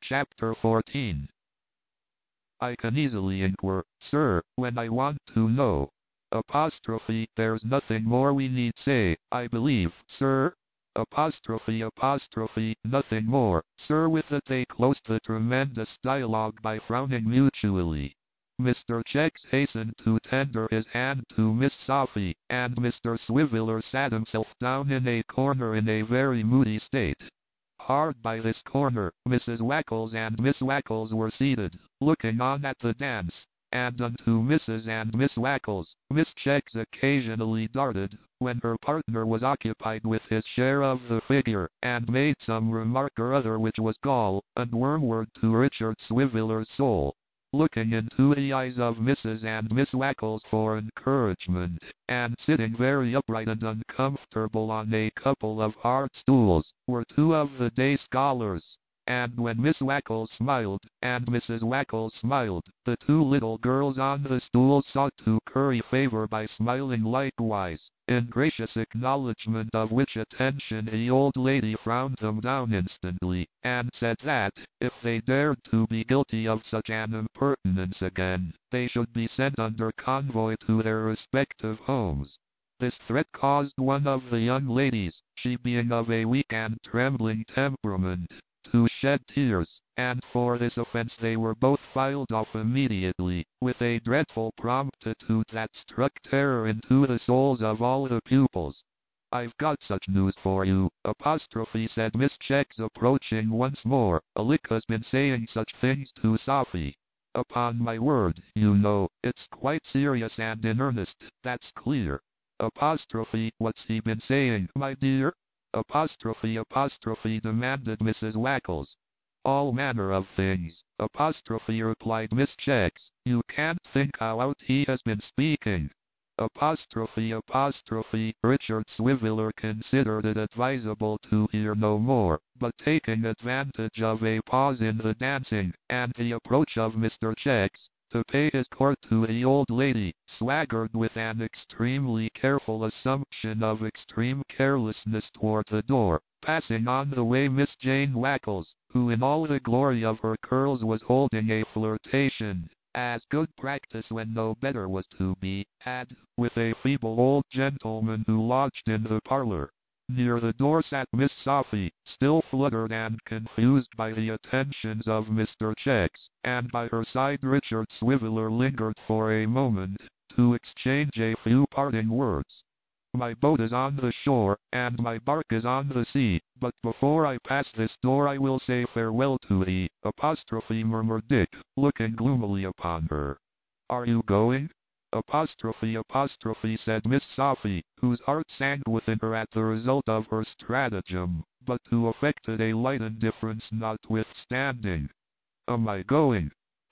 Chapter 14. I can easily inquire, sir, when I want to know. Apostrophe, there's nothing more we need say, I believe, sir. Apostrophe, nothing more, sir. With that they closed the tremendous dialogue by frowning mutually. Mr. Checks hastened to tender his hand to Miss Sophie, and Mr. Swiveller sat himself down in a corner in a very moody state. Hard by this corner, Mrs. Wackles and Miss Wackles were seated, looking on at the dance, and unto Mrs. and Miss Wackles, Miss Checks occasionally darted, when her partner was occupied with his share of the figure, and made some remark or other which was gall and wormwood to Richard Swiveller's soul. Looking into the eyes of Mrs. and Miss Wackles for encouragement, and sitting very upright and uncomfortable on a couple of hard stools, were two of the day scholars. And when Miss Wackles smiled, and Mrs. Wackles smiled, the two little girls on the stools sought to curry favor by smiling likewise, in gracious acknowledgment of which attention the old lady frowned them down instantly, and said that, if they dared to be guilty of such an impertinence again, they should be sent under convoy to their respective homes. This threat caused one of the young ladies, she being of a weak and trembling temperament, to shed tears, and for this offense they were both filed off immediately, with a dreadful promptitude that struck terror into the souls of all the pupils. I've got such news for you, said Miss Checks approaching once more. Alicka's been saying such things to Sophie. Upon my word, you know, it's quite serious and in earnest, that's clear. What's he been saying, my dear? Demanded Mrs. Wackles. All manner of things, replied Miss Checks. You can't think how out he has been speaking. Richard Swiveller considered it advisable to hear no more, but taking advantage of a pause in the dancing, and the approach of Mr. Checks, to pay his court to the old lady, swaggered with an extremely careful assumption of extreme carelessness toward the door, passing on the way Miss Jane Wackles, who in all the glory of her curls was holding a flirtation, as good practice when no better was to be had, with a feeble old gentleman who lodged in the parlor. Near the door sat Miss Sophie, still fluttered and confused by the attentions of Mr. Checks, and by her side Richard Swiveller lingered for a moment, to exchange a few parting words. My boat is on the shore, and my bark is on the sea, but before I pass this door I will say farewell to thee, murmured Dick, looking gloomily upon her. Are you going? Said Miss Sophie, whose heart sank within her at the result of her stratagem, but who affected a light indifference notwithstanding. Am I going?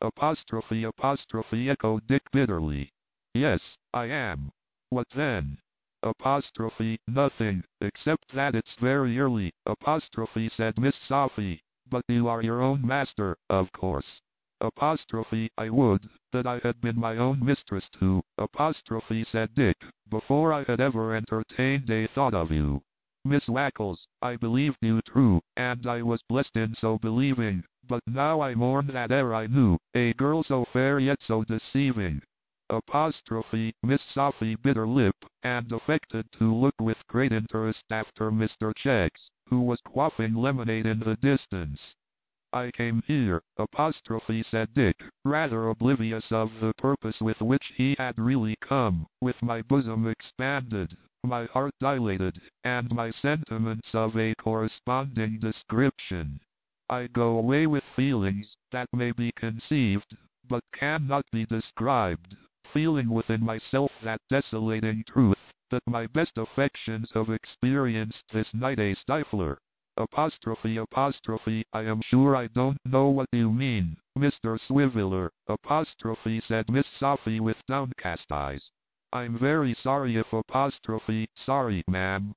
Echoed Dick bitterly. Yes, I am. What then? Nothing, except that it's very early, said Miss Sophie, but you are your own master, of course. I would that I had been my own mistress too, said Dick, before I had ever entertained a thought of you. Miss Wackles, I believed you true, and I was blessed in so believing, but now I mourn that e'er I knew a girl so fair yet so deceiving. Miss Sophie bit her lip, and affected to look with great interest after Mr. Checks, who was quaffing lemonade in the distance. I came here, said Dick, rather oblivious of the purpose with which he had really come, with my bosom expanded, my heart dilated, and my sentiments of a corresponding description. I go away with feelings that may be conceived, but cannot be described, feeling within myself that desolating truth, that my best affections have experienced this night a stifler. I am sure I don't know what you mean, Mr. Swiveller, said Miss Sophie with downcast eyes. I'm very sorry if sorry, ma'am.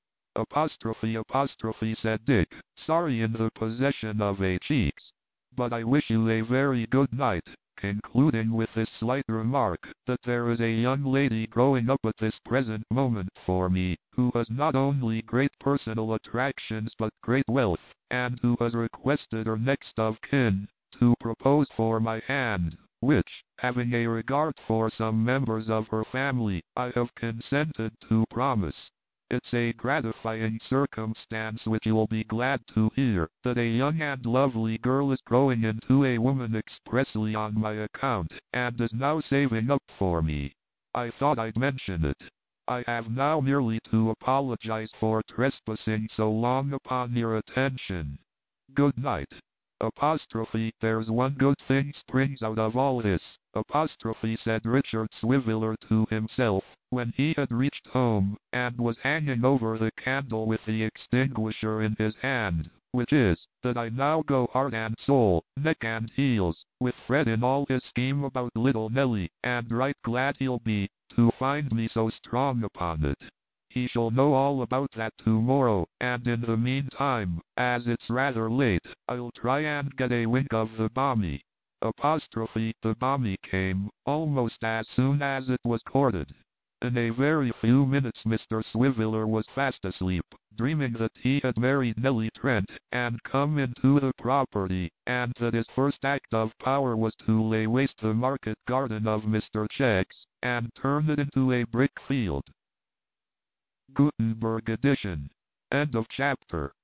Said Dick, sorry in the possession of a cheeks. But I wish you a very good night, concluding with this slight remark, that there is a young lady growing up at this present moment for me, who has not only great personal attractions but great wealth, and who has requested her next of kin to propose for my hand, which, having a regard for some members of her family, I have consented to promise. It's a gratifying circumstance which you'll be glad to hear, that a young and lovely girl is growing into a woman expressly on my account, and is now saving up for me. I thought I'd mention it. I have now merely to apologize for trespassing so long upon your attention. Good night. There's one good thing springs out of all this, said Richard Swiveller to himself, when he had reached home, and was hanging over the candle with the extinguisher in his hand, which is, that I now go heart and soul, neck and heels, with Fred in all his scheme about little Nelly, and right glad he'll be, to find me so strong upon it. He shall know all about that tomorrow, and in the meantime, as it's rather late, I'll try and get a wink of the Bommy. The Bommy came, almost as soon as it was courted. In a very few minutes Mr. Swiveller was fast asleep, dreaming that he had married Nelly Trent, and come into the property, and that his first act of power was to lay waste the market garden of Mr. Cheggs, and turn it into a brick field. Gutenberg edition. End of chapter.